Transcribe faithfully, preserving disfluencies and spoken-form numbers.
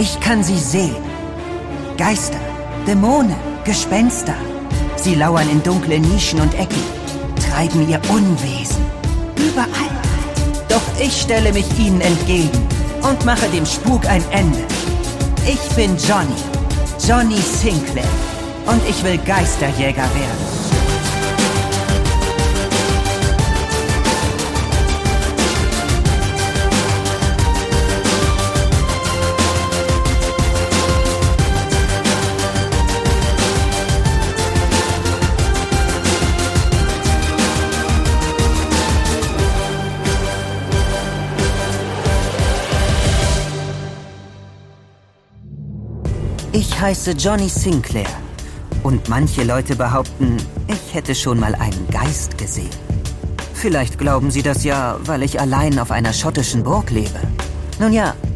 Ich kann sie sehen. Geister, Dämonen, Gespenster. Sie lauern in dunkle Nischen und Ecken, treiben ihr Unwesen. Überall. Doch ich stelle mich ihnen entgegen und mache dem Spuk ein Ende. Ich bin Johnny, Johnny Sinclair. Und ich will Geisterjäger werden. Ich heiße Johnny Sinclair. Und manche Leute behaupten, ich hätte schon mal einen Geist gesehen. Vielleicht glauben sie das ja, weil ich allein auf einer schottischen Burg lebe. Nun ja,